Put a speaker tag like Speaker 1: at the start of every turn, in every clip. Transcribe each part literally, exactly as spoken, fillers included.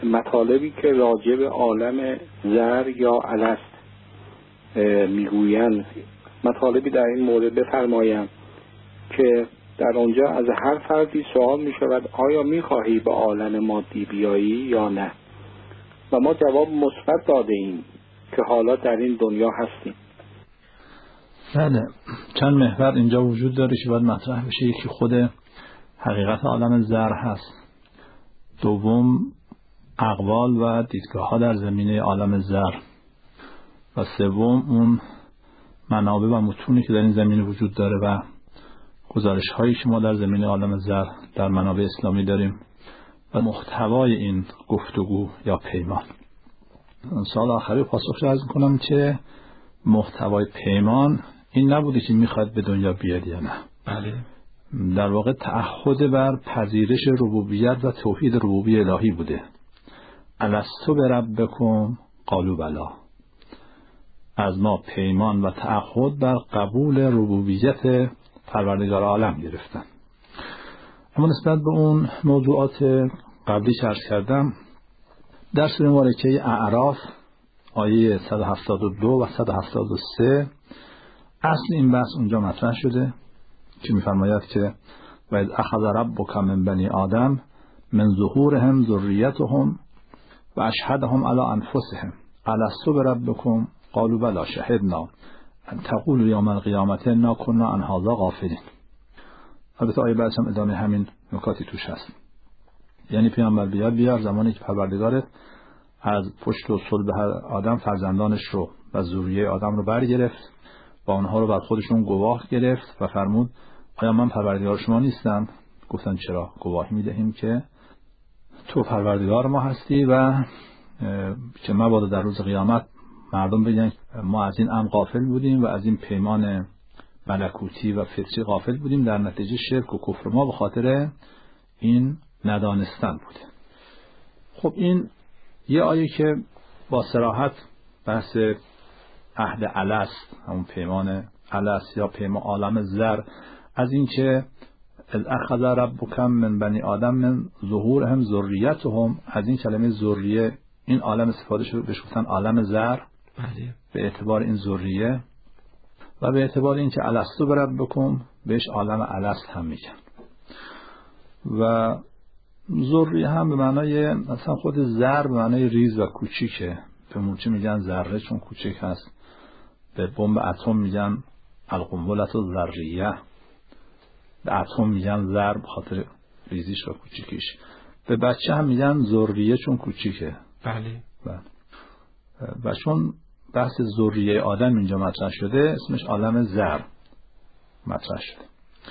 Speaker 1: مطالبی که راجع به عالم زر یا الست میگویند، مطالبی در این مورد بفرمایند که در آنجا از هر فردی سوال می شود آیا می خواهی به عالم مادی بیایی یا نه؟ و ما جواب مثبت داده ایم که حالا در این دنیا هستیم.
Speaker 2: بله، چند محور اینجا وجود داره که باید مطرح بشه. یکی خود حقیقت عالم زر هست، دوم اقوال و دیدگاه ها در زمینه عالم زر، و سوم اون منابع و متونی که در این زمینه وجود داره و گزارش هایی که ما در زمینه عالم زر در منابع اسلامی داریم و محتوای این گفتگو یا پیمان. سوال آخری پاسخ عرض کنم که محتوای پیمان این نبوده که میخواد به دنیا بیاد یا نه.
Speaker 3: بله.
Speaker 2: در واقع تعهد بر پذیرش ربوبیت و توحید ربوبی الهی بوده. الستو بربکم قالوا بلی. از ما پیمان و تعهد بر قبول ربوبیت پروردگار عالم گرفتن. اما نسبت به اون موضوعات قبلی که عرض کردم، در سوره مبارکه اعراف آیه صد و هفتاد و دو و صد و هفتاد و سه اصل این بحث اونجا مطرح شده که می‌فرماید که و اذ اخذ ربک من بنی آدم من ظهورهم ذریتهم و اشهدهم علی انفسهم الستو بربکم قالوا بلی شهدنا ان تقولوا یوم القیامة انا كنا عن هذا غافلین. البته آیه بعدش هم ادامه همین نکاتی توش هست. یعنی پیامبر بیاد بیار زمانی که پروردگارت از پشت و صلب هر آدم فرزندانش رو و ذریه آدم رو برگرفت و آنها رو بر خودشون گواه گرفت و فرمود آیا من پروردگار شما نیستم؟ گفتن چرا؟ گواهی میدهیم که تو پروردگار ما هستی و که مبادا در روز قیامت مردم بگن ما از این امر غافل بودیم و از این پیمان ملکوتی و فطری غافل بودیم، در نتیجه شرک و کفر ما به خاطر این ندانستن بوده. خب این یه آیه که با صراحت بحث عهد الست، همون پیمان الست یا پیمان عالم زر، از این که اذ اخذ ربک من بنی آدم من ظهورهم ذریتهم، از این کلمه ذریه این عالم استفاده شده بهش گفتن عالم زر.
Speaker 3: بله.
Speaker 2: به اعتبار این ذریه و به اعتبار این که الستو بربکم بهش عالم الست هم میگن. و ذریه هم به معنای مثلا خود زر به معنای ریز و کوچیکه. به موچه میگن ذره چون کوچیک هست. به بمب اتم میگن القنبله الذریه. به اتم میگن زر به خاطر ریزیش و کوچیکیش. به بچه هم میگن ذریه چون کوچیکه.
Speaker 3: بله.
Speaker 2: بله. و چون بحث ذریه آدم اینجا مطرح شده اسمش عالم زر مطرح شده.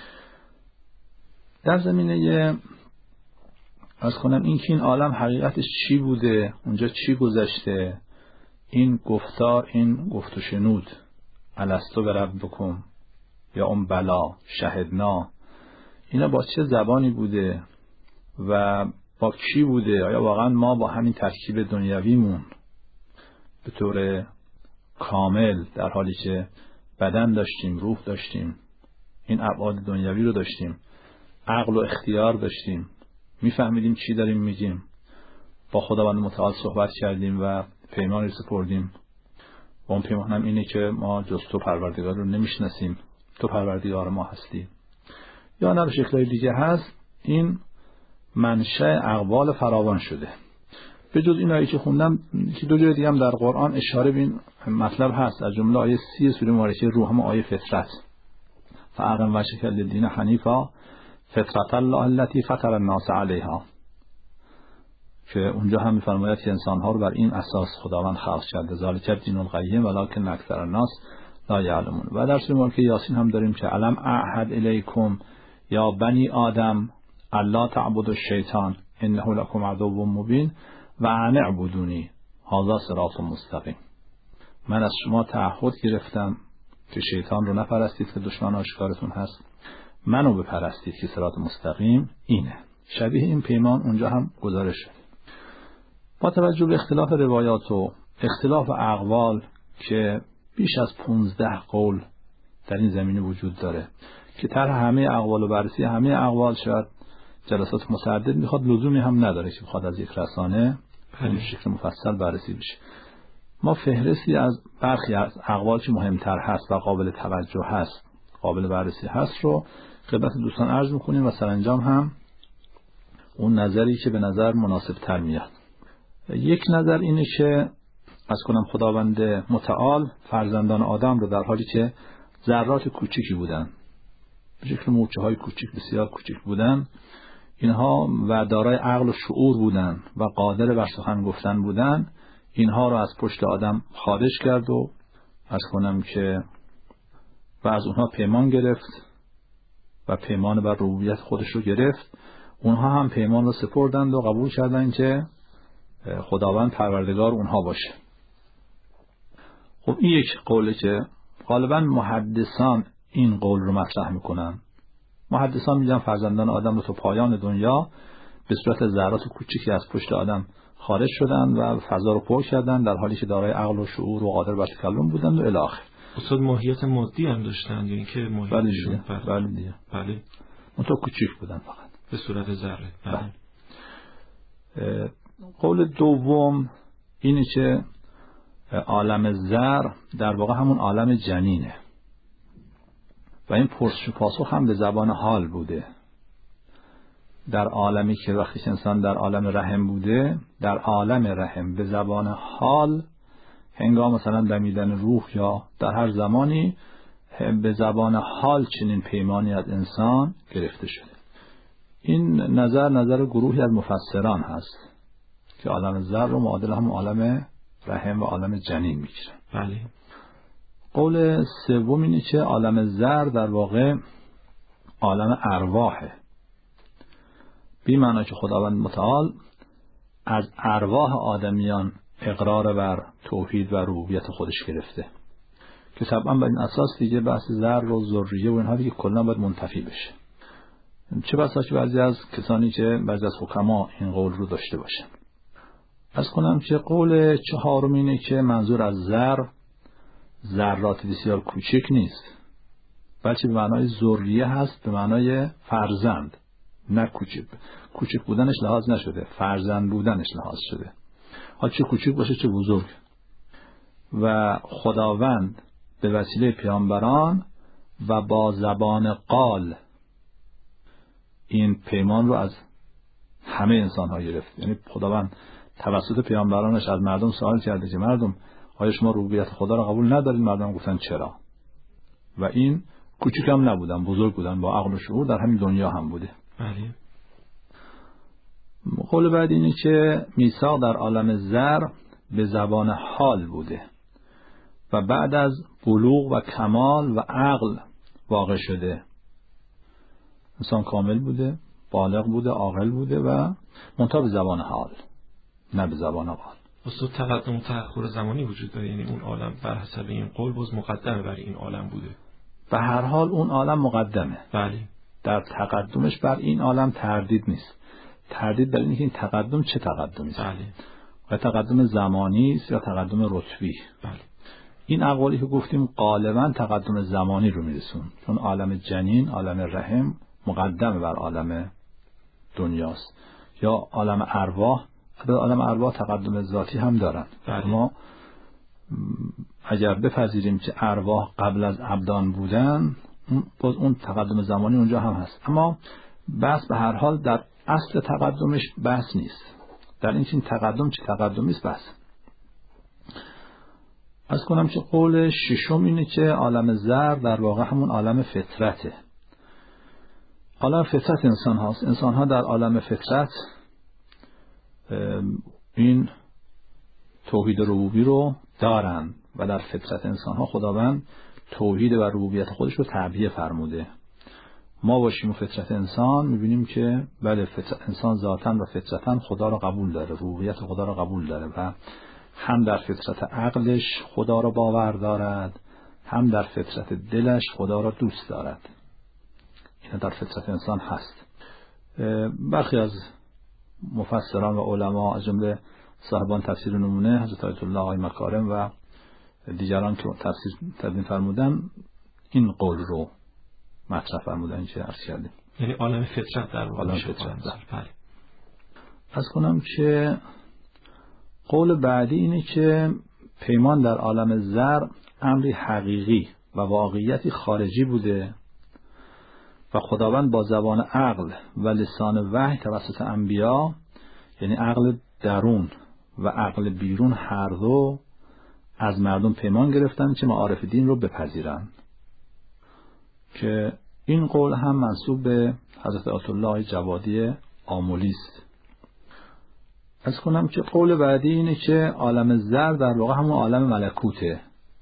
Speaker 2: در زمینه از کنم این که این عالم حقیقتش چی بوده، اونجا چی گذشته، این گفتار، این گفت و شنود الستو بربکم یا اون بلا شهدنا، اینا با چه زبانی بوده و با کی بوده؟ آیا واقعا ما با همین ترکیب دنیویمون به طور کامل در حالی که بدن داشتیم، روح داشتیم، این ابعاد دنیوی رو داشتیم، عقل و اختیار داشتیم، میفهمیدیم چی داریم میگیم، با خداوند متعال صحبت کردیم و پیمانی سپردیم و اون پیمان هم اینه که ما جز تو پروردگار رو نمیشناسیم، تو پروردگار ما هستی، یا نه به شکلهای دیگه هست، این منشأ اقوال فراوان شده. به جز این آیه که خوندم که دو جای دیگه هم در قرآن اشاره به این مطلب هست، از جمله آیه سی سوره مبارکه روح هم آیه فطرت فاقم وجهک للدین حنیفا فطرت الله التي فطر الناس علیها، که اونجا هم می‌فرماید که انسان‌ها رو بر این اساس خداوند خلق کرده، ذالک الدین القیم ولکن اکثر الناس لا یعلمون. و در سوره مبارکه یاسین هم داریم که الم اعهد الیکم یا بنی آدم الا تعبدوا الشیطان انه لکم عدو مبین و ان اعبدونی هذا صراط مستقیم. من از شما تعهد گرفتم که شیطان رو نپرستید که دشمن آشکارتون هست، منو بپرستید که صراط مستقیم اینه. شبیه این پیمان اونجا هم گزارش شد. با توجه به اختلاف روایات و اختلاف اقوال که بیش از پونزده قول در این زمینه وجود داره که طرح همه اقوال و بررسی همه اقوال شاید جلسات متعدد میخواد، لزومی هم نداره که بخواد از یک رسانه این شکل مفصل بررسی بشه. ما فهرستی از برخی از اقوال که مهمتر هست و قابل توجه هست، قابل بررسی هست رو خدمت دوستان عرض میکنیم و سرانجام هم اون نظری که به نظر مناسب تر میاد. یک نظر اینه که از کنم خداوند متعال فرزندان آدم رو در حالی که ذرات کوچیکی بودن، به شکل مورچه های کوچیک بسیار کوچیک بودن، اینها و دارای عقل و شعور بودن و قادر بر سخن گفتن بودن، اینها رو از پشت آدم خارج کرد و از کنم که و از اونها پیمان گرفت و پیمان بر ربوبیت خودش رو گرفت. اونها هم پیمان رو سپردند و قبول کردند که خداوند پروردگار اونها باشه. خب این یک قوله که غالبا محدثان این قول رو مطرح میکنن. محدثان میگن فرزندان آدم رو تا پایان دنیا به صورت ذرات کوچیکی از پشت آدم خارج شدن و فضا رو پر کردن در حالی که دارای عقل و شعور و قادر بر تکلم بودند و الی آخر.
Speaker 3: اصلا ماهیت مادی هم داشتن یا اینکه ماهیتشون
Speaker 2: بله دیگه بله اون تو کوچیک بودن فقط
Speaker 3: به صورت ذره.
Speaker 2: بله. قول دوم اینه که عالم ذر در واقع همون عالم جنینه و این پرسش و پاسخ هم به زبان حال بوده. در عالمی که وقتی انسان در عالم رحم بوده، در عالم رحم به زبان حال هنگام مثلا دمیدن روح یا در هر زمانی به زبان حال چنین پیمانی از انسان گرفته شده. این نظر نظر گروهی از مفسران هست که عالم ذر رو معادل هم عالم رحم و عالم جنین میگیرن.
Speaker 3: بله.
Speaker 2: قول سوم اینه که عالم ذر در واقع عالم ارواحه، بی معنی که خداوند متعال از ارواح آدمیان اقرار بر توحید و ربوبیت خودش گرفته که طبعا بر این اساس دیگه بحث ذر و ذریه و اینها دیگه کلا باید منتفی بشه. چه بسا که بعضی از کسانی که بعضی از حکما این قول رو داشته باشن. از کنم که قول چهارم اینه که منظور از ذر ذرات بسیار کوچک نیست، بلکه به معنای ذریه هست، به معنای فرزند، نه کوچک. کوچک بودنش لحاظ نشده، فرزند بودنش لحاظ شده. حال چه کوچک باشه چه بزرگ. و خداوند به وسیله پیامبران و با زبان قال این پیمان رو از همه انسان ها گرفت. یعنی خداوند توسط پیامبرانش از مردم سوال کرده که مردم آیا شما ربوبیت خدا را قبول ندارید؟ مردم گفتن چرا. و این کوچک هم نبودن، بزرگ بودن، با عقل و شعور در همین دنیا هم بوده.
Speaker 3: بله.
Speaker 2: قول بعد اینه که میثاق در عالم ذر به زبان حال بوده و بعد از بلوغ و کمال و عقل واقع شده. انسان کامل بوده، بالغ بوده، عاقل بوده و منتها به زبان حال، نه به زبان قال.
Speaker 3: اصلا تقدم و تأخر زمانی وجود داره، یعنی اون عالم بر حسب این قول باز مقدمه برای این عالم بوده.
Speaker 2: به هر حال اون عالم مقدمه.
Speaker 3: بله.
Speaker 2: در تقدمش بر این عالم تردید نیست. تردید در اینه که این تقدم چه تقدمی است.
Speaker 3: بله.
Speaker 2: و تقدم زمانی است یا تقدم رتبی.
Speaker 3: بله.
Speaker 2: این اقوالی که گفتیم غالبا تقدم زمانی رو میرسون، چون عالم جنین، عالم رحم مقدم بر عالم دنیاست. یا عالم ارواح، در عالم ارواح تقدم ذاتی هم دارن.
Speaker 3: بله.
Speaker 2: ما اگر بپذیریم که ارواح قبل از ابدان بودن، باز اون تقدم زمانی اونجا هم هست. اما بحث به هر حال در اصل تقدمش بحث نیست، در این چین تقدم چه تقدمی است بحث. از کنم که قول ششم اینه که عالم ذر در واقع همون عالم فطرته. عالم فطرت انسان هاست. انسان ها در عالم فطرت این توحید ربوبی رو دارن و در فطرت انسان ها خداوند توحید و ربوبیت خودش رو تعبیه فرموده. ما باشیم و فطرت انسان میبینیم که بله فطرت انسان ذاتاً و فطرتاً خدا رو قبول داره، ربوبیت خدا رو قبول داره و هم در فطرت عقلش خدا رو باور دارد، هم در فطرت دلش خدا رو دوست دارد. این در فطرت انسان هست. برخی از مفسران و علما از جمله صاحبان تفسیر نمونه حضرت آیت الله آقای مکارم و دیگران که تفسیر تدوین فرمودن این قول رو مطرح فرمودن که عرض کردیم.
Speaker 3: یعنی عالم فطرت در واقع.
Speaker 2: عالم فطرت. بله. از کنم که قول بعدی اینه که پیمان در عالم زر امری حقیقی و واقعیتی خارجی بوده و خداوند با زبان عقل و لسان وحی توسط انبیا، یعنی عقل درون و عقل بیرون، هر دو از مردم پیمان گرفتن که معارف دین رو بپذیرن، که این قول هم منسوب به حضرت آیت الله جوادی آملی است. از کنم که قول بعدی اینه که عالم زر در واقع همون عالم ملکوته،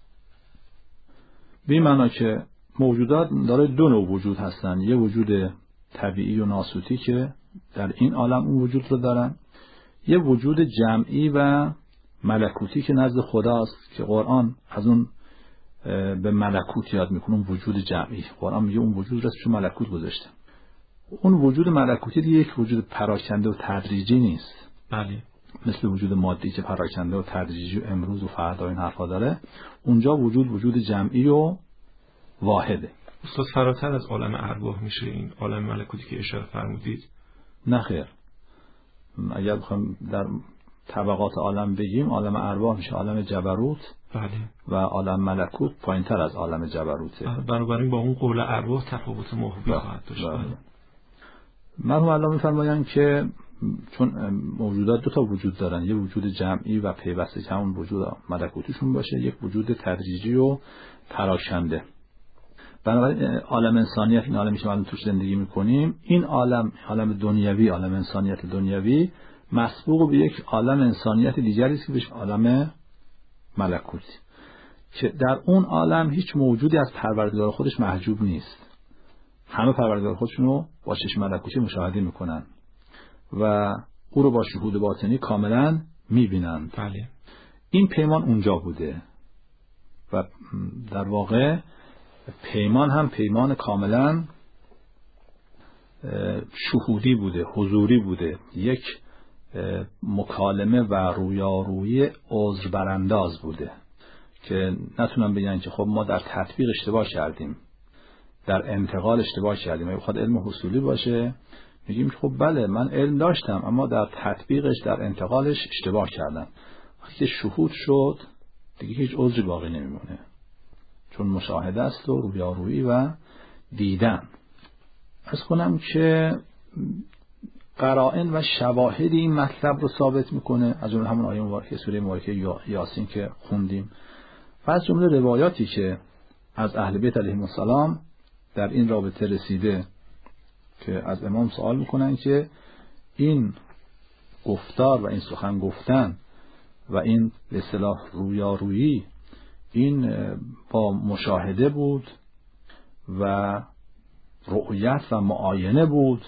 Speaker 2: به این معنا که موجودات داره دو نوع وجود هستن، یه وجود طبیعی و ناسوتی که در این عالم اون وجود رو دارن، یه وجود جمعی و ملکوتی که نزد خداست که قرآن از اون به ملکوت یاد میکنه، اون وجود جمعی. قرآن میگه اون وجود راست چون ملکوت گذاشته. اون وجود ملکوتی دیگه یک وجود پراکنده و تدریجی نیست،
Speaker 3: بله،
Speaker 2: مثل وجود مادی که پراکنده و تدریجی و امروز و فردا این حرفا داره. اونجا وجود وجود جمعی و واحده.
Speaker 3: استاد فراتر از عالم ارواح میشه این عالم ملکوتی که اشاره فرمودید؟
Speaker 2: نه خیر، اگر بخوایم در طبقات عالم بگیم، عالم ارواح میشه عالم جبروت،
Speaker 3: بله، و
Speaker 2: عالم ملکوت پایینتر از عالم جبروته.
Speaker 3: بنابراین با اون قول ارواح تفاوت موهوبی خواهد داشت.
Speaker 2: مرحوم الله میفرمایند که چون موجودات دو تا وجود دارن، یه وجود جمعی و پیوسته که همون وجود ملکوتیشون باشه، یک وجود تدریجی و پراکنده. بنابراین عالم انسانیت، این عالمی که ما توش زندگی میکنیم، این عالم عالم دنیوی، عالم انسانیت دنیوی مسبوق به یک عالم انسانیت دیگری است که بهش عالم ملکوتی، که در اون عالم هیچ موجودی از پروردگار خودش محجوب نیست. همه پروردگار خودشون رو با چشم ملکوتی مشاهده میکنن و او رو با شهود باطنی کاملا میبینند.
Speaker 3: بله.
Speaker 2: این پیمان اونجا بوده و در واقع پیمان هم پیمان کاملا شهودی بوده، حضوری بوده، یک مکالمه و رویارویی عذر برانداز بوده که نتونن بگن که خب ما در تطبیق اشتباه کردیم، در انتقال اشتباه کردیم. اگه بخواد علم حصولی باشه میگیم که خب بله من علم داشتم اما در تطبیقش، در انتقالش اشتباه کردم. وقتی که شهود شد دیگه هیچ عذری باقی نمیمونه، چون مشاهده است و رویارویی و دیدن. از کنم که قرائن و شواهد این مطلب رو ثابت میکنه، از اون همون آیه مبارکه سوره مبارکه یاسین که خوندیم و از جمله روایاتی که از اهل بیت علیهم السلام در این رابطه رسیده که از امام سوال میکنن که این گفتار و این سخن گفتن و این به اصطلاح رویارویی این با مشاهده بود و رؤیت و معاینه بود؟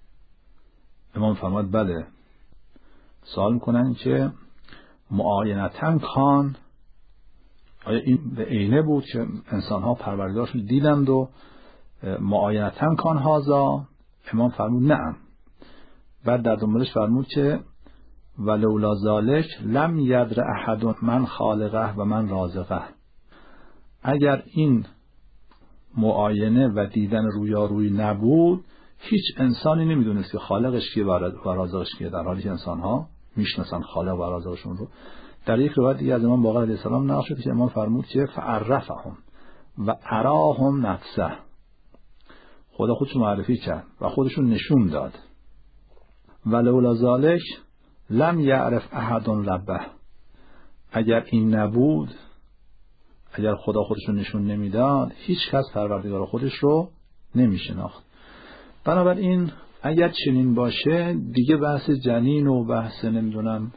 Speaker 2: امام فرمود بله. سوال میکنن که معاینتاً کان، آیا این به عینه بود که انسان‌ها پروردگارشون دیدند و معاینتاً کان هذا؟ امام فرمود نعم. بعد در دنبالش فرمود که ولولا ذالک لم یدر احد من خالقه و من رازقه. اگر این معاینه و دیدن رویارویی نبود هیچ انسانی نمیدونست که خالقش کیه و رازقش کیه، در حالی که انسان‌ها میشناسن خالق و رازقشون رو. در یک روایت دیگه از امام باقر علیه السلام نقل شده که امام فرمود که فعرفهم و اراهم نفسه، خدا خودش معرفی کرد و خودشون نشون داد. ولولا ذالک لم یعرف احد ربه. اگر این نبود، اگر خدا خودشون نشون نمیداد هیچ کس پروردگار خودش رو نمیشناخت. بنابراین اگر چنین باشه دیگه بحث جنین و بحث نمیدونم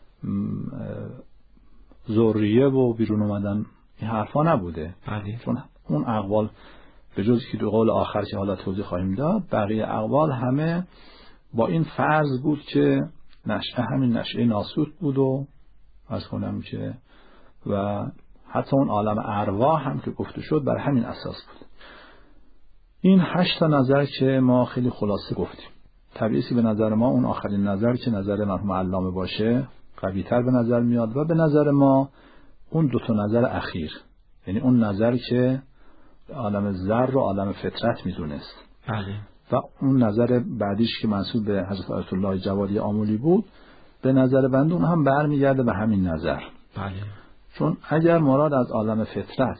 Speaker 2: ذریه و بیرون اومدن این حرفا نبوده.
Speaker 3: بله.
Speaker 2: چون اون اقوال به جز که دو قول آخر که حالا توضیح خواهیم داد، بقیه اقوال همه با این فرض بود که نشأه همین نشأه ناسوت بود و از کنم که و حتی اون عالم ارواح هم که گفته شد بر همین اساس بود. این هشت تا نظر که ما خیلی خلاصه گفتیم. طبیعی به نظر ما اون آخرین نظر که نظر مرحوم علامه باشه قوی تر به نظر میاد و به نظر ما اون دو تا نظر اخیر، یعنی اون نظر که عالم ذر رو عالم فطرت میدونست
Speaker 3: بله.
Speaker 2: و اون نظر بعدیش که منسوب به حضرت آیت الله جوادی آملی بود به نظر بنده اون هم برمیگرده به همین نظر.
Speaker 3: بله.
Speaker 2: چون اگر مراد از عالم فطرت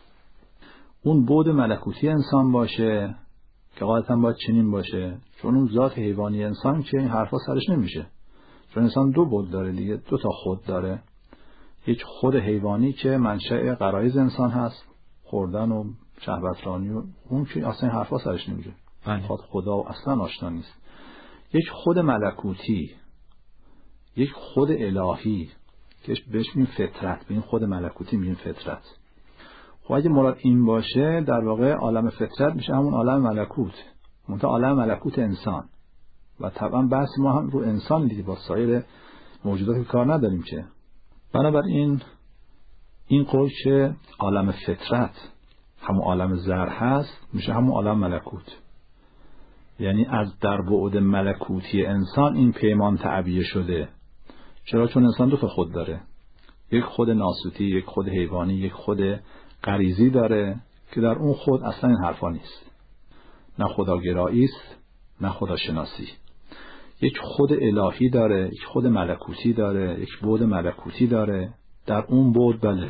Speaker 2: اون بعد ملکوتی انسان باشه که غالبا باید چنین باشه، چون اون ذات حیوانی انسان که این حرفا سرش نمیشه، چون انسان دو بعد داره دیگه، دو تا خود داره. یک خود حیوانی که منشأ غرایز انسان هست، خوردن و شهوترانی و اون که اصلا این حرفا سرش نمیشه، خود خدا و اصلا آشنا نیست. یک خود ملکوتی، یک خود الهی که بهش میگیم فطرت، به این خود ملکوتی میگیم فطرت. خب اگه مراد این باشه در واقع عالم فطرت میشه همون عالم ملکوت، منتها عالم ملکوت انسان. و طبعا بحث ما هم رو انسان دیگه، با سایر موجودات کار نداریم که. بنابراین این قول که عالم فطرت همون عالم زر هست میشه همون عالم ملکوت، یعنی از در بعد ملکوتی انسان این پیمان تعبیه شده. چرا؟ چون انسان دو تا خود داره، یک خود ناسوتی، یک خود حیوانی، یک خود غریزی داره که در اون خود اصلا این حرفا نیست، نه خداگرایی است نه خداشناسی. یک خود الهی داره، یک خود ملکوتی داره، یک بعد ملکوتی داره. در اون بعد بله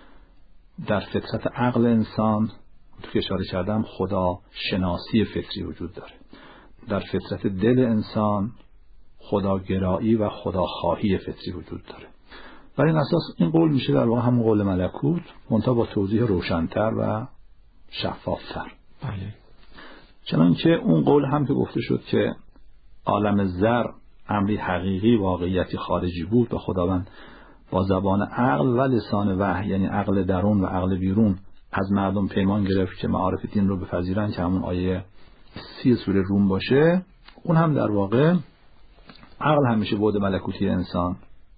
Speaker 2: در فطرت عقل انسان تو که اشاره کردم خدا شناسی فطری وجود داره، در فطرت دل انسان خداگرایی و خداخواهی فطری وجود داره. بر این اساس این قول میشه در واقع همون قول ملکوت، منتها با توضیح روشن‌تر و شفاف‌تر.
Speaker 3: بله.
Speaker 2: چنانکه اون قول هم که گفته شد که عالم زر امری حقیقی واقعیتی خارجی بود و خداوند با زبان عقل و لسان وحی، یعنی عقل درون و عقل بیرون، از مردم پیمان گرفت که معارف دین رو بپذیرن که همون آیه سی سوره روم باشه. اون هم در واقع عقل همیشه بعد ملکوتی انسان،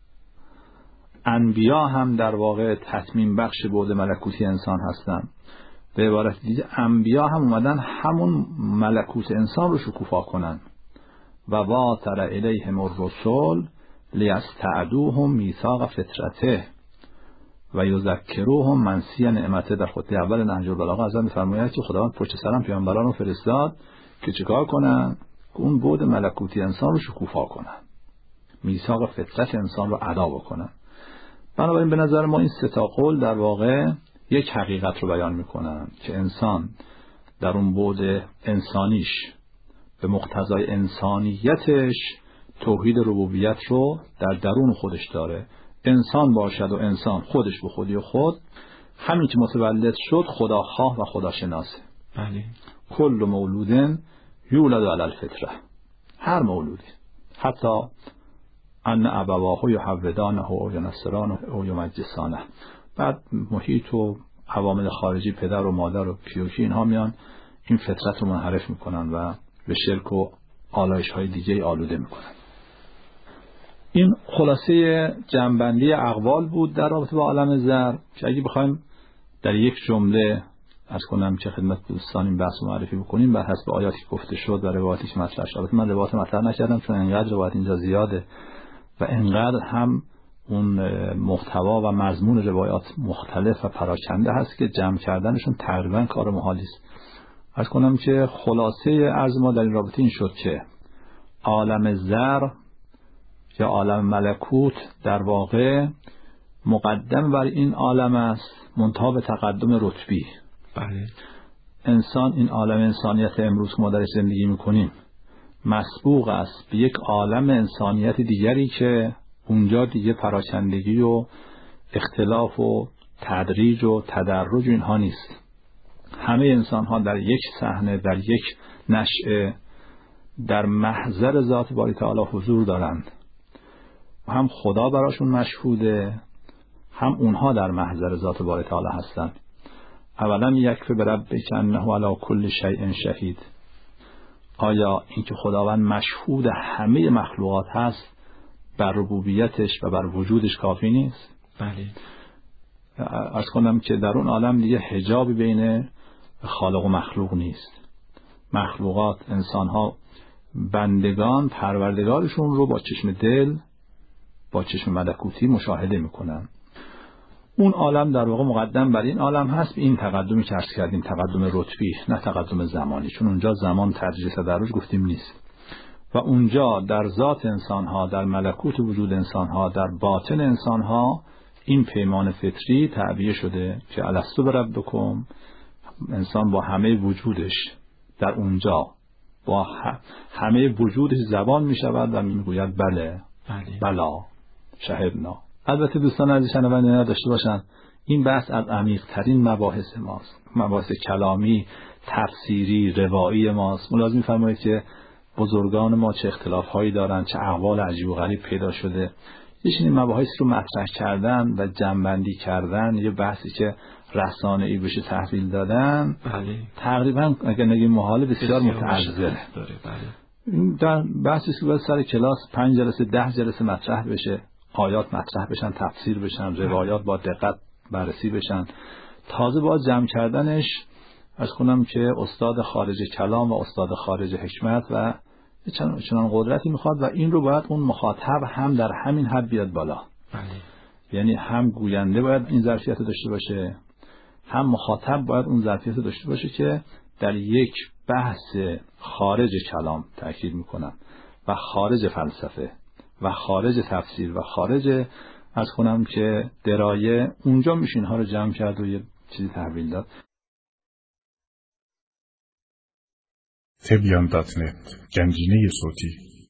Speaker 2: انبیا هم در واقع تتمیم بخش بعد ملکوتی انسان هستن. به عبارت دیگه انبیا هم اومدن همون ملکوت انسان رو شکوفا کنن. و واتر الیهم الرسل لیستعدوهم میثاق فطرته و یذکروهم منسی نعمته. در خطبه اول نهج البلاغه از می‌فرماید که خداوند پشت سرم پیامبران رو فرستاد که چیکار کنن؟ اون بعد ملکوتی انسان رو شکوفا کنن، میثاق فطرت انسان رو ادا بکنن. بنابراین به نظر ما این سه تا قول در واقع یک حقیقت رو بیان میکنن که انسان در اون بعد انسانیش به مقتضای انسانیتش توحید ربوبیت رو در درون خودش داره. انسان باشد و انسان خودش به خودی و خود همین که متولد شد خداخواه و خداشناسه.
Speaker 3: بله.
Speaker 2: کل مولودن یولد علی الفطره، هر مولودی، حتی ان ابواه یحودانه او ینصرانه او یمجسانه. بعد محیط و عوامل خارجی، پدر و مادر و کیوکی، اینها میان این فطرت رو منحرف میکنن و به شرک و آلایش های دیگه آلوده میکنن. این خلاصه جمع‌بندی اقوال بود در رابطه با عالم زر که اگه بخوایم در یک جمله عرض کنم که خدمت دوستان این بحث معرفی بکنیم بر حسب آیاتی که گفته شد و روایاتی که مطرح شد. من روایات مطرح نکردم چون انقدر روایت اینجا زیاده و انقدر هم اون محتوا و مضمون روایات مختلف و پراکنده هست که جمع کردنشون تقریبا کار محالی است. عرض کنم که خلاصه عرض ما در این رابطه این شد که عالم زر یا عالم ملکوت در واقع مقدم بر این عالم است، منتها به تقدم رتبی.
Speaker 3: بله.
Speaker 2: انسان، این عالم انسانیت امروز که ما درش زندگی میکنیم، مسبوق است به یک عالم انسانیت دیگری که اونجا دیگه پراکندگی و اختلاف و تدریج و تدرج و اینها نیست. همه انسان ها در یک صحنه، در یک نشأه، در محضر ذات باری تعالی حضور دارند. هم خدا براشون مشهوده، هم اونها در محضر ذات باری تعالی هستند. اولا یکفی بربک انه علی کل شیء شهید. آیا اینکه خداوند مشهود همه مخلوقات هست بر ربوبیتش و بر وجودش کافی نیست؟
Speaker 3: بله.
Speaker 2: عرض کنم که در اون عالم دیگه حجابی بین خالق و مخلوق نیست. مخلوقات، انسانها، بندگان پروردگارشون رو با چشم دل، با چشم ملکوتی مشاهده میکنن. اون عالم در واقع مقدم بر این عالم هست، به این تقدمی که عرض کردیم، تقدم رتبی، نه تقدم زمانی، چون اونجا زمان تدریج تدرج گفتیم نیست. و اونجا در ذات انسانها، در ملکوت وجود انسانها، در باطن انسانها این پیمان فطری تعبیه شده که الستو بربکم. انسان با همه وجودش در اونجا با همه وجودش زبان می شود و می گوید بله
Speaker 3: بله
Speaker 2: بلا شهدنا. البته دوستان عزیز شنونده نداشته باشن این بحث از عمیق ترین مباحث ماست، مباحث کلامی، تفسیری، روایی ماست. ملاحظه می‌فرمایید که بزرگان ما چه اختلاف‌هایی دارن، چه اقوال عجیب و غریب پیدا شده. یه چنین مباحث رو مطرح کردن و جمع‌بندی کردن، یه بحثی که رسانه‌ای بشه تحویل دادن،
Speaker 3: بله
Speaker 2: تقریبا اگر نگیم محال بسیار متعذر
Speaker 3: داره. بله
Speaker 2: این در بحثی که باید سر کلاس پنج جلسه ده جلسه مطرح بشه، آیات مطرح بشن، تفسیر بشن، روایات با دقت بررسی بشن. تازه با جمع کردنش از کنم که استاد خارج کلام و استاد خارج حکمت و چنان قدرتی میخواد و این رو باید اون مخاطب هم در همین حد بیاد بالا.
Speaker 3: بله.
Speaker 2: یعنی هم گوینده باید این ظرفیت رو داشته باشه، هم مخاطب باید اون ظرفیت رو داشته باشه که در یک بحث خارج کلام تأکید میکنم و خارج فلسفه و خارج تفسیر و خارج از کنم که درایه، اونجا میشه اینها رو جمع کرد و یه چیزی تحویل داد.
Speaker 4: تبیان دات نت، گنجینه صوتی.